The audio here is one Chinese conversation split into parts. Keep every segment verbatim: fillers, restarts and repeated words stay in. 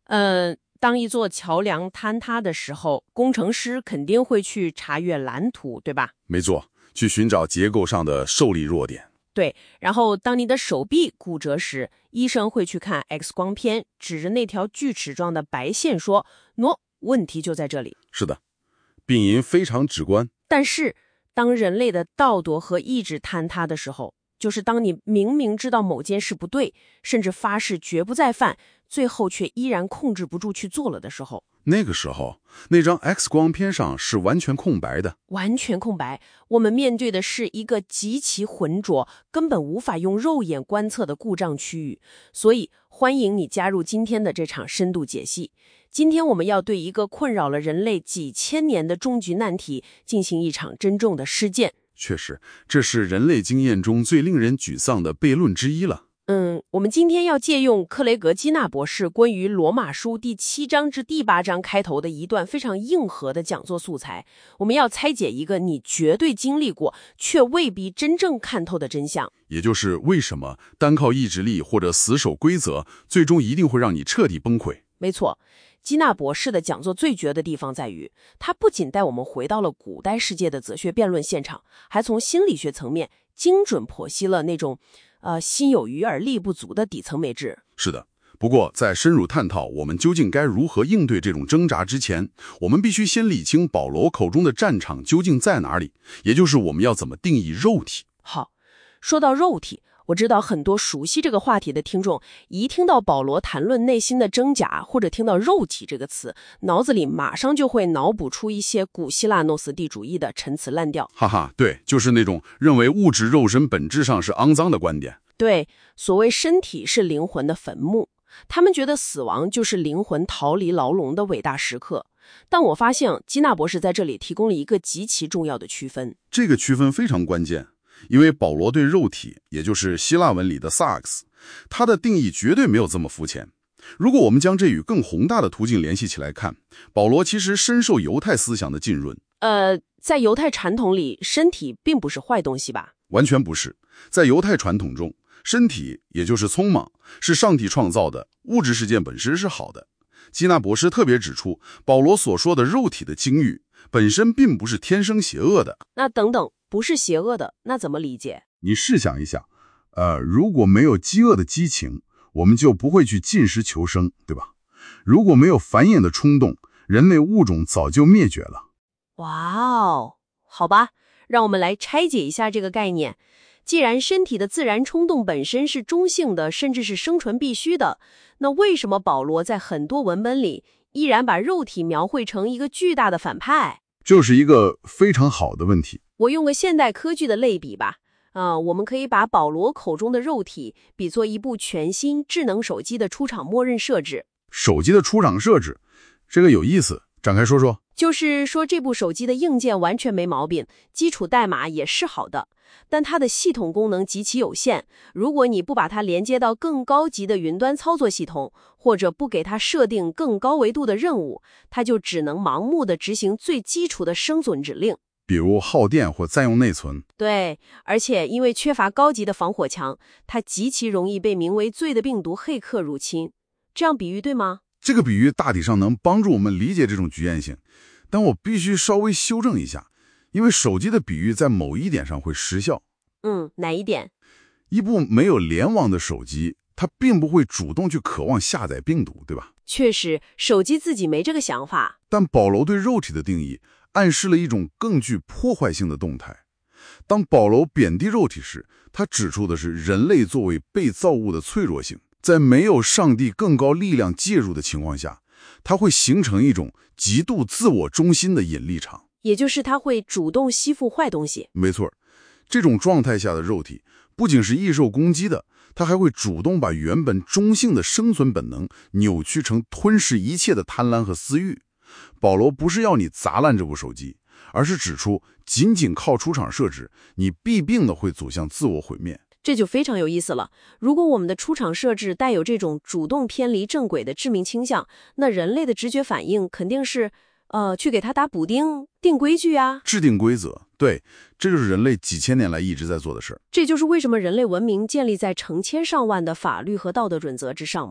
呃，当一座桥梁坍塌的时候，工程师肯定会去查阅蓝图，对吧？ 没错，去寻找结构上的受力弱点。 对，然后当你的手臂骨折时，医生会去看 X 光片，指着那条锯齿状的白线说：“喏，问题就在这里。” 是的，病因非常直观。 但是，当人类的道德和意志坍塌的时候，就是当你明明知道某件事不对，甚至发誓绝不再犯，最后却依然控制不住去做了的时候， 那个时候，那张 X 光片上是完全空白的。 完全空白。我们面对的是一个极其浑浊，根本无法用肉眼观测的故障区域。所以，欢迎你加入今天的这场深度解析。今天我们要对一个困扰了人类几千年的终局难题进行一场真正的实践。 确实，这是人类经验中最令人沮丧的悖论之一了。 嗯，我们今天要借用克雷格基纳博士关于罗马书第七章至第八章开头的一段非常硬核的讲座素材，我们要拆解一个你绝对经历过却未必真正看透的真相， 也就是为什么单靠意志力或者死守规则，最终一定会让你彻底崩溃。 没错，基纳博士的讲座最绝的地方在于，他不仅带我们回到了古代世界的哲学辩论现场，还从心理学层面精准剖析了那种呃，心有余而力不足的底层美质。 是的，不过在深入探讨我们究竟该如何应对这种挣扎之前，我们必须先理清保罗口中的战场究竟在哪里，也就是我们要怎么定义肉体。 好，说到肉体，我知道很多熟悉这个话题的听众，一听到保罗谈论内心的挣扎，或者听到肉体这个词，脑子里马上就会脑补出一些古希腊诺斯蒂主义的陈词滥调。 哈哈，对，就是那种认为物质肉身本质上是肮脏的观点。 对，所谓身体是灵魂的坟墓，他们觉得死亡就是灵魂逃离牢笼的伟大时刻。但我发现基纳博士在这里提供了一个极其重要的区分。 这个区分非常关键，因为保罗对肉体，也就是希腊文里的 sarx， 他的定义绝对没有这么肤浅。如果我们将这与更宏大的途径联系起来看，保罗其实深受犹太思想的浸润。 呃，在犹太传统里，身体并不是坏东西吧？ 完全不是。在犹太传统中，身体也就是匆忙，是上帝创造的，物质世界本身是好的。基纳博士特别指出，保罗所说的肉体的境遇本身并不是天生邪恶的。 那等等，不是邪恶的，那怎么理解？ 你试想一下，呃，如果没有饥饿的激情，我们就不会去进食求生，对吧？如果没有繁衍的冲动，人类物种早就灭绝了。 哇哦，好吧，让我们来拆解一下这个概念。既然身体的自然冲动本身是中性的，甚至是生存必须的，那为什么保罗在很多文本里依然把肉体描绘成一个巨大的反派？ 就是一个非常好的问题。 我用个现代科技的类比吧，啊、呃，我们可以把保罗口中的肉体比作一部全新智能手机的出厂默认设置。 手机的出厂设置，这个有意思，展开说说。 就是说这部手机的硬件完全没毛病，基础代码也是好的，但它的系统功能极其有限。如果你不把它连接到更高级的云端操作系统，或者不给它设定更高维度的任务，它就只能盲目的执行最基础的生存指令， 比如耗电或占用内存。 对，而且因为缺乏高级的防火墙，它极其容易被名为罪的病毒黑客入侵。这样比喻对吗？ 这个比喻大体上能帮助我们理解这种局限性，但我必须稍微修正一下，因为手机的比喻在某一点上会失效。 嗯，哪一点？ 一部没有联网的手机，它并不会主动去渴望下载病毒，对吧？ 确实，手机自己没这个想法。 但保罗对肉体的定义暗示了一种更具破坏性的动态。当保罗贬低肉体时，他指出的是人类作为被造物的脆弱性。在没有上帝更高力量介入的情况下，它会形成一种极度自我中心的引力场， 也就是它会主动吸附坏东西。 没错，这种状态下的肉体不仅是易受攻击的，它还会主动把原本中性的生存本能扭曲成吞噬一切的贪婪和私欲。保罗不是要你砸烂这部手机，而是指出仅仅靠出厂设置，你必定的会走向自我毁灭。 这就非常有意思了。如果我们的出厂设置带有这种主动偏离正轨的致命倾向，那人类的直觉反应肯定是，呃，去给它打补丁、定规矩啊， 制定规则。对，这就是人类几千年来一直在做的事儿。 这就是为什么人类文明建立在成千上万的法律和道德准则之上嘛。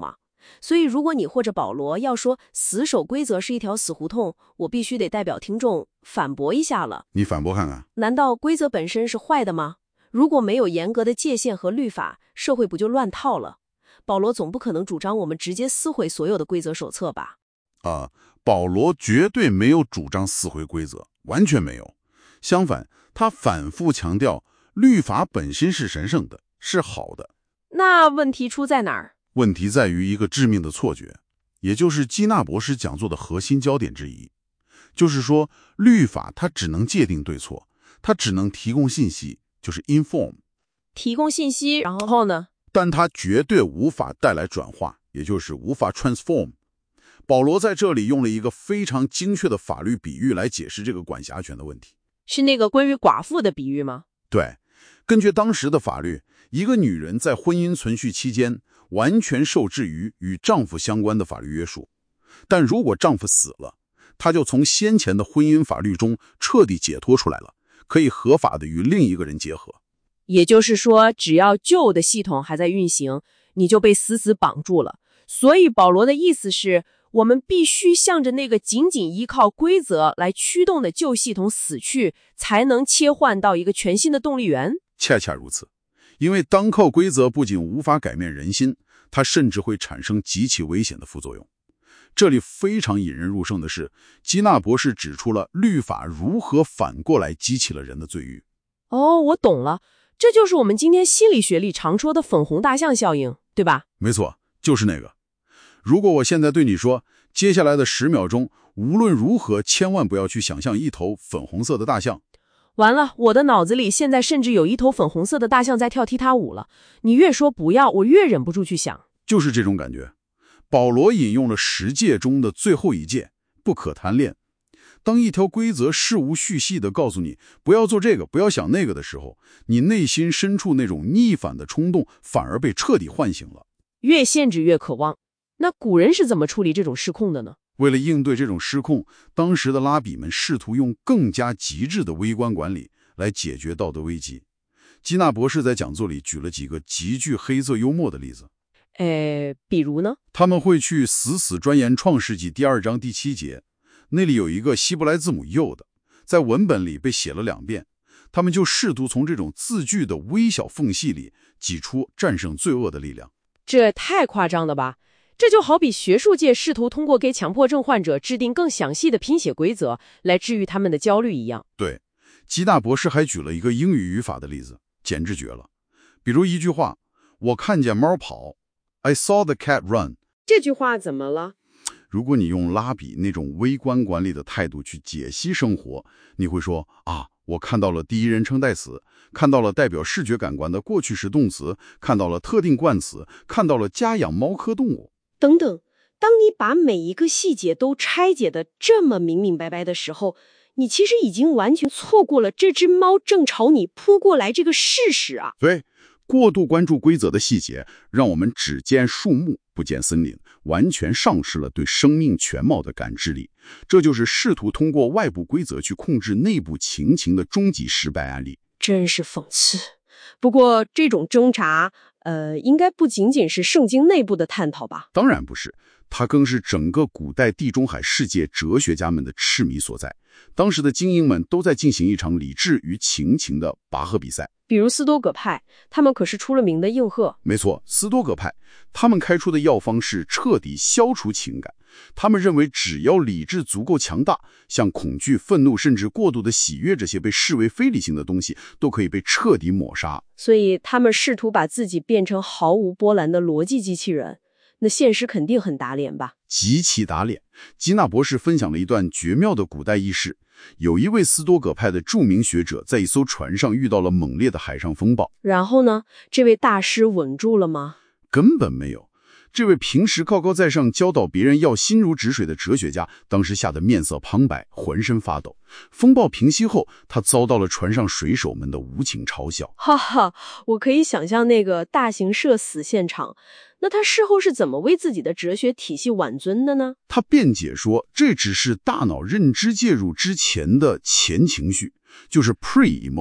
所以如果你或者保罗要说死守规则是一条死胡同，我必须得代表听众反驳一下了。 你反驳看看。 难道规则本身是坏的吗？如果没有严格的界限和律法，社会不就乱套了？保罗总不可能主张我们直接撕毁所有的规则手册吧？ 啊，保罗绝对没有主张撕毁规则，完全没有。相反，他反复强调律法本身是神圣的，是好的。 那问题出在哪儿？ 问题在于一个致命的错觉，也就是基纳博士讲座的核心焦点之一，就是说律法它只能界定对错，它只能提供信息，就是 inform， 提供信息，然后呢？ 但它绝对无法带来转化，也就是无法 transform。保罗在这里用了一个非常精确的法律比喻来解释这个管辖权的问题。 是那个关于寡妇的比喻吗？ 对，根据当时的法律，一个女人在婚姻存续期间完全受制于与丈夫相关的法律约束，但如果丈夫死了，她就从先前的婚姻法律中彻底解脱出来了，可以合法的与另一个人结合。 也就是说，只要旧的系统还在运行，你就被死死绑住了。所以保罗的意思是，我们必须向着那个仅仅依靠规则来驱动的旧系统死去，才能切换到一个全新的动力源。 恰恰如此，因为单靠规则不仅无法改变人心，它甚至会产生极其危险的副作用。这里非常引人入胜的是，基纳博士指出了律法如何反过来激起了人的罪欲。 哦，我懂了，这就是我们今天心理学里常说的粉红大象效应，对吧？ 没错，就是那个。如果我现在对你说，接下来的十秒钟，无论如何千万不要去想象一头粉红色的大象。 完了，我的脑子里现在甚至有一头粉红色的大象在跳踢踏舞了。你越说不要，我越忍不住去想。 就是这种感觉。保罗引用了十诫中的最后一诫，不可贪恋。当一条规则事无巨细地告诉你不要做这个，不要想那个的时候，你内心深处那种逆反的冲动反而被彻底唤醒了。 越限制越渴望。那古人是怎么处理这种失控的呢？ 为了应对这种失控，当时的拉比们试图用更加极致的微观管理来解决道德危机。基纳博士在讲座里举了几个极具黑色幽默的例子。 呃，比如呢？ 他们会去死死钻研创世纪第二章第七节，那里有一个希伯来字母 Yod， 在文本里被写了两遍。他们就试图从这种字句的微小缝隙里挤出战胜罪恶的力量。 这太夸张了吧？这就好比学术界试图通过给强迫症患者制定更详细的拼写规则来治愈他们的焦虑一样。 对，基纳博士还举了一个英语语法的例子，简直绝了。比如一句话，我看见猫跑 I saw the cat run。 这句话怎么了？ 如果你用拉比那种微观管理的态度去解析生活，你会说啊，我看到了第一人称代词，看到了代表视觉感官的过去时动词，看到了特定冠词，看到了家养猫科动物等等。当你把每一个细节都拆解的这么明明白白的时候，你其实已经完全错过了这只猫正朝你扑过来这个事实啊。 对，过度关注规则的细节，让我们只见树木不见森林，完全丧失了对生命全貌的感知力。这就是试图通过外部规则去控制内部情形的终极失败案例。 真是讽刺。不过这种挣扎，呃，应该不仅仅是圣经内部的探讨吧？ 当然不是，它更是整个古代地中海世界哲学家们的痴迷所在。当时的精英们都在进行一场理智与情情的拔河比赛。 比如斯多葛派，他们可是出了名的硬核。 没错，斯多葛派，他们开出的药方是彻底消除情感。他们认为只要理智足够强大，像恐惧、愤怒甚至过度的喜悦这些被视为非理性的东西都可以被彻底抹杀。 所以他们试图把自己变成毫无波澜的逻辑机器人，那现实肯定很打脸吧？ 极其打脸。基纳博士分享了一段绝妙的古代轶事。有一位斯多葛派的著名学者在一艘船上遇到了猛烈的海上风暴。 然后呢？这位大师稳住了吗？ 根本没有。这位平时高高在上教导别人要心如止水的哲学家，当时吓得面色苍白，浑身发抖。风暴平息后，他遭到了船上水手们的无情嘲笑。 哈哈，我可以想象那个大型社死现场。那他事后是怎么为自己的哲学体系挽尊的呢？ 他辩解说，这只是大脑认知介入之前的前情绪，就是 pre-emotion。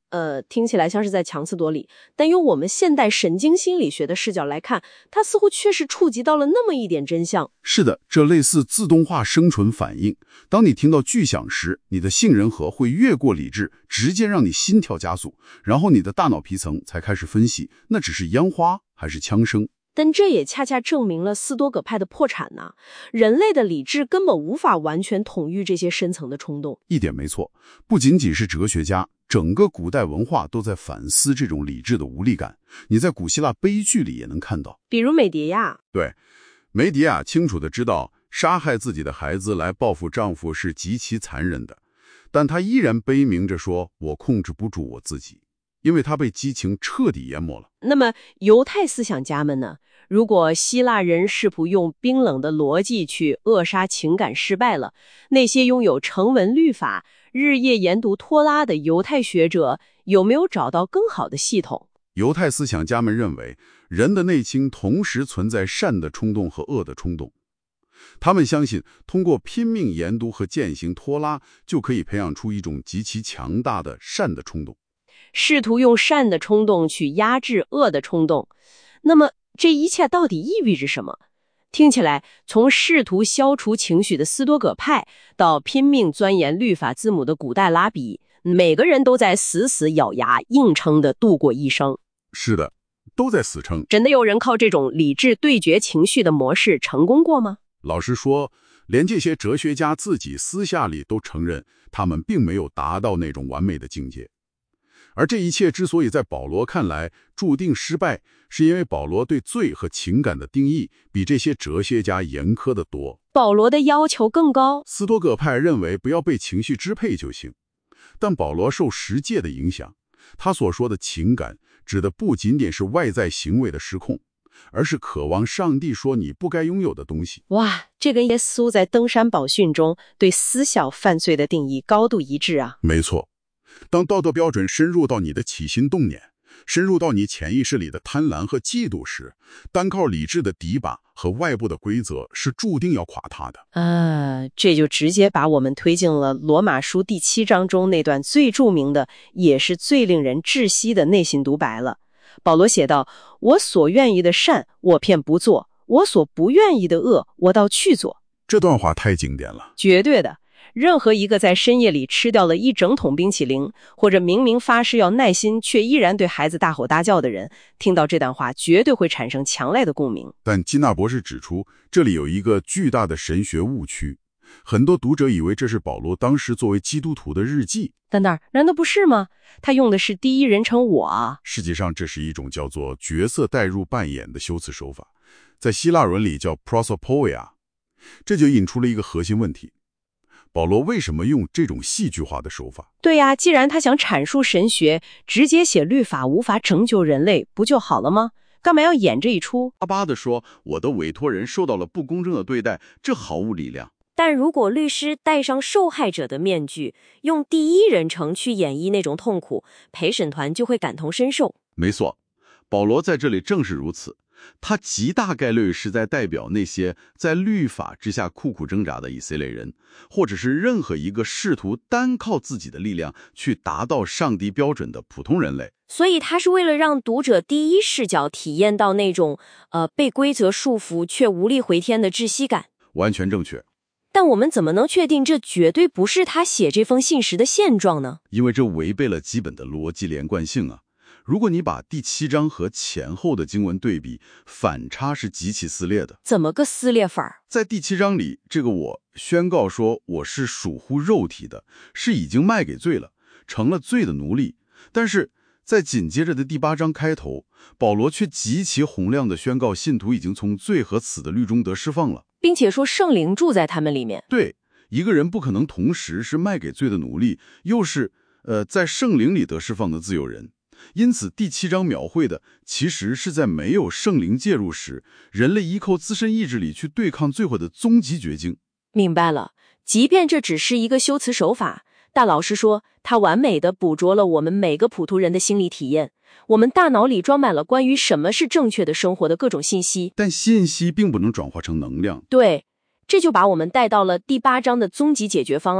呃，听起来像是在强词夺理，但用我们现代神经心理学的视角来看，它似乎确实触及到了那么一点真相。 是的，这类似自动化生存反应。当你听到巨响时，你的杏仁核会越过理智，直接让你心跳加速，然后你的大脑皮层才开始分析，那只是烟花还是枪声。 但这也恰恰证明了斯多葛派的破产呢、啊。人类的理智根本无法完全统御这些深层的冲动。 一点没错，不仅仅是哲学家，整个古代文化都在反思这种理智的无力感。你在古希腊悲剧里也能看到， 比如美狄亚。 对，梅狄亚清楚地知道杀害自己的孩子来报复丈夫是极其残忍的，但她依然悲鸣着说：“我控制不住我自己。”因为她被激情彻底淹没了。 那么犹太思想家们呢？如果希腊人试图用冰冷的逻辑去扼杀情感失败了，那些拥有成文律法、日夜研读托拉的犹太学者有没有找到更好的系统？ 犹太思想家们认为，人的内心同时存在善的冲动和恶的冲动。他们相信，通过拼命研读和践行托拉，就可以培养出一种极其强大的善的冲动。 试图用善的冲动去压制恶的冲动，那么这一切到底意味着什么？听起来，从试图消除情绪的斯多葛派，到拼命钻研律法字母的古代拉比，每个人都在死死咬牙硬撑地度过一生。 是的，都在死撑。 真的有人靠这种理智对决情绪的模式成功过吗？ 老实说，连这些哲学家自己私下里都承认，他们并没有达到那种完美的境界。而这一切之所以在保罗看来注定失败，是因为保罗对罪和情感的定义比这些哲学家严苛得多。 保罗的要求更高。 斯多葛派认为不要被情绪支配就行，但保罗受十诫的影响，他所说的情感指的不仅仅是外在行为的失控，而是渴望上帝说你不该拥有的东西。 哇，这跟耶稣在登山宝训中对私小犯罪的定义高度一致啊。 没错。当道德标准深入到你的起心动念，深入到你潜意识里的贪婪和嫉妒时，单靠理智的篱笆和外部的规则是注定要垮塌的。 啊，这就直接把我们推进了罗马书第七章中那段最著名的，也是最令人窒息的内心独白了。保罗写道：“我所愿意的善，我偏不做；我所不愿意的恶，我倒去做。” 这段话太经典了， 绝对的。任何一个在深夜里吃掉了一整桶冰淇淋，或者明明发誓要耐心却依然对孩子大吼大叫的人，听到这段话绝对会产生强烈的共鸣。 但基纳博士指出，这里有一个巨大的神学误区，很多读者以为这是保罗当时作为基督徒的日记。 但那难道不是吗？他用的是第一人称我啊。 实际上，这是一种叫做角色代入扮演的修辞手法，在希腊文里叫 prosopoia。这就引出了一个核心问题。保罗为什么用这种戏剧化的手法？ 对呀、啊，既然他想阐述神学，直接写律法无法拯救人类，不就好了吗？干嘛要演这一出？ 巴巴地说，我的委托人受到了不公正的对待，这毫无力量。 但如果律师戴上受害者的面具，用第一人称去演绎那种痛苦，陪审团就会感同身受。 没错，保罗在这里正是如此。他极大概率是在代表那些在律法之下苦苦挣扎的以色列人，或者是任何一个试图单靠自己的力量去达到上帝标准的普通人类。 所以他是为了让读者第一视角体验到那种呃被规则束缚却无力回天的窒息感。 完全正确。 但我们怎么能确定这绝对不是他写这封信时的现状呢？ 因为这违背了基本的逻辑连贯性啊。如果你把第七章和前后的经文对比，反差是极其撕裂的。 怎么个撕裂法？ 在第七章里，这个我宣告说我是属乎肉体的，是已经卖给罪了，成了罪的奴隶。但是在紧接着的第八章开头，保罗却极其洪亮地宣告信徒已经从罪和死的律中得释放了， 并且说圣灵住在他们里面。 对，一个人不可能同时是卖给罪的奴隶，又是呃在圣灵里得释放的自由人。因此第七章描绘的其实是在没有圣灵介入时，人类依靠自身意志力去对抗罪恶的终极绝境。 明白了，即便这只是一个修辞手法，但老实说，它完美地捕捉了我们每个普通人的心理体验。我们大脑里装满了关于什么是正确的生活的各种信息， 但信息并不能转化成能量。 对，这就把我们带到了第八章的终极解决方案。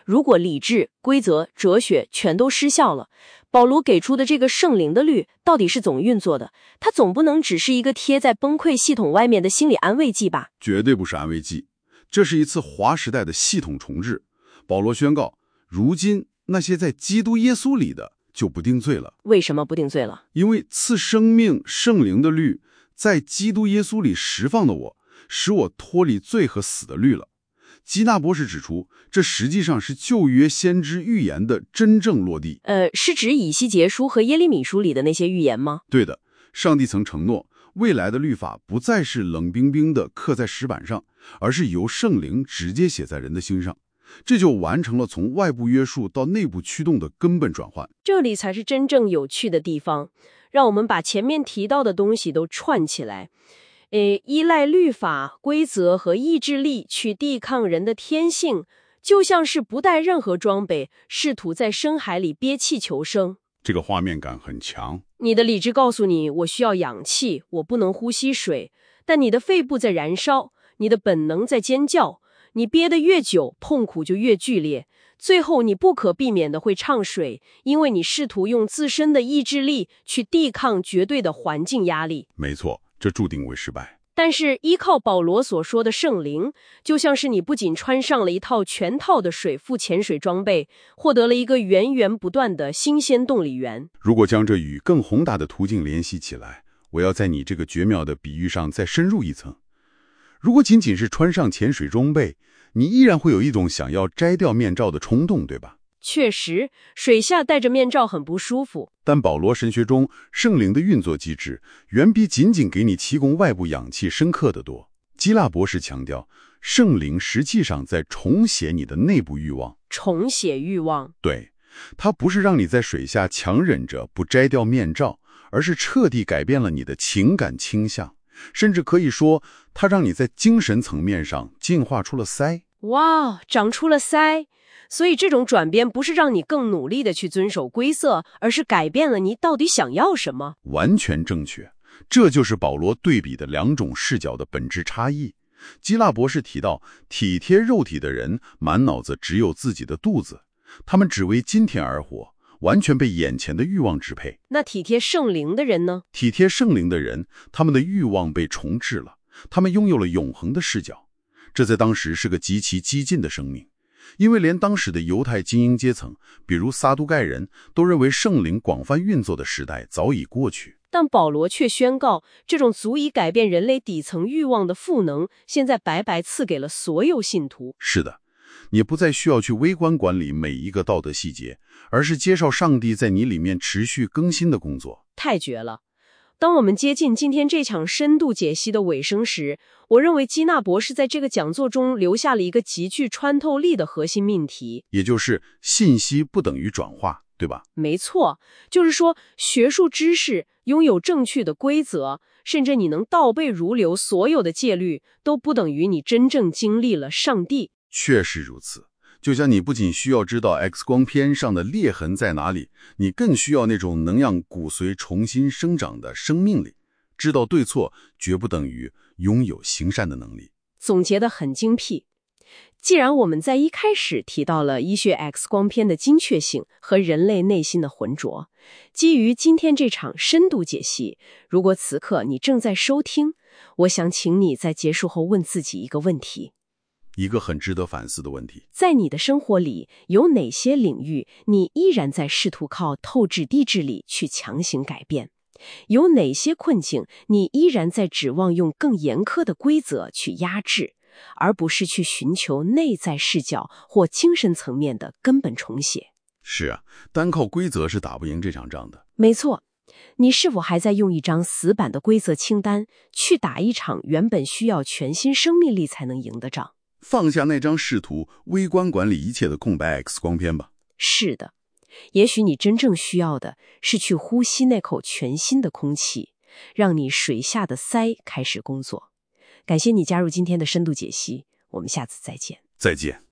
如果理智、规则、哲学全都失效了，保罗给出的这个圣灵的律到底是怎么运作的？它总不能只是一个贴在崩溃系统外面的心理安慰剂吧？ 绝对不是安慰剂，这是一次划时代的系统重置。保罗宣告，如今那些在基督耶稣里的就不定罪了。 为什么不定罪了？ 因为赐生命圣灵的律在基督耶稣里释放的我，使我脱离罪和死的律了。基纳博士指出，这实际上是旧约先知预言的真正落地。 呃，是指以西结书和耶利米书里的那些预言吗？ 对的，上帝曾承诺，未来的律法不再是冷冰冰的刻在石板上，而是由圣灵直接写在人的心上。这就完成了从外部约束到内部驱动的根本转换。 这里才是真正有趣的地方，让我们把前面提到的东西都串起来。呃，依赖律法、规则和意志力去抵抗人的天性，就像是不带任何装备，试图在深海里憋气求生。 这个画面感很强。 你的理智告诉你，我需要氧气，我不能呼吸水，但你的肺部在燃烧，你的本能在尖叫，你憋得越久，痛苦就越剧烈，最后你不可避免的会畅水，因为你试图用自身的意志力去抵抗绝对的环境压力。 没错，这注定会失败。 但是依靠保罗所说的圣灵，就像是你不仅穿上了一套全套的水腹潜水装备，获得了一个源源不断的新鲜动力源。 如果将这与更宏大的途径联系起来，我要在你这个绝妙的比喻上再深入一层。如果仅仅是穿上潜水装备，你依然会有一种想要摘掉面罩的冲动，对吧？ 确实，水下戴着面罩很不舒服。 但保罗神学中圣灵的运作机制远比仅仅给你提供外部氧气深刻得多。基拉博士强调，圣灵实际上在重写你的内部欲望。 重写欲望？ 对，它不是让你在水下强忍着不摘掉面罩，而是彻底改变了你的情感倾向，甚至可以说，它让你在精神层面上进化出了鳃。 哇，长出了鳃！所以这种转变不是让你更努力的去遵守规则，而是改变了你到底想要什么。 完全正确，这就是保罗对比的两种视角的本质差异。基拉博士提到，体贴肉体的人满脑子只有自己的肚子，他们只为今天而活，完全被眼前的欲望支配。 那体贴圣灵的人呢？ 体贴圣灵的人，他们的欲望被重置了，他们拥有了永恒的视角。这在当时是个极其激进的声明。因为连当时的犹太精英阶层，比如撒都盖人，都认为圣灵广泛运作的时代早已过去。 但保罗却宣告，这种足以改变人类底层欲望的赋能，现在白白赐给了所有信徒。 是的，你不再需要去微观管理每一个道德细节，而是接受上帝在你里面持续更新的工作。 太绝了！当我们接近今天这场深度解析的尾声时，我认为基纳博士在这个讲座中留下了一个极具穿透力的核心命题， 也就是信息不等于转化，对吧？ 没错，就是说学术知识拥有正确的规则，甚至你能倒背如流所有的戒律，都不等于你真正经历了上帝。 确实如此。就像你不仅需要知道 X 光片上的裂痕在哪里，你更需要那种能让骨髓重新生长的生命力。知道对错绝不等于拥有行善的能力。 总结得很精辟。既然我们在一开始提到了医学 X 光片的精确性和人类内心的浑浊，基于今天这场深度解析，如果此刻你正在收听，我想请你在结束后问自己一个问题。 一个很值得反思的问题。 在你的生活里，有哪些领域你依然在试图靠透支地志力去强行改变？有哪些困境你依然在指望用更严苛的规则去压制，而不是去寻求内在视角或精神层面的根本重写？ 是啊，单靠规则是打不赢这场仗的。 没错，你是否还在用一张死板的规则清单去打一场原本需要全新生命力才能赢的仗？ 放下那张试图微观管理一切的空白 X 光片吧。 是的，也许你真正需要的是去呼吸那口全新的空气，让你水下的鳃开始工作。感谢你加入今天的深度解析，我们下次再见。 再见。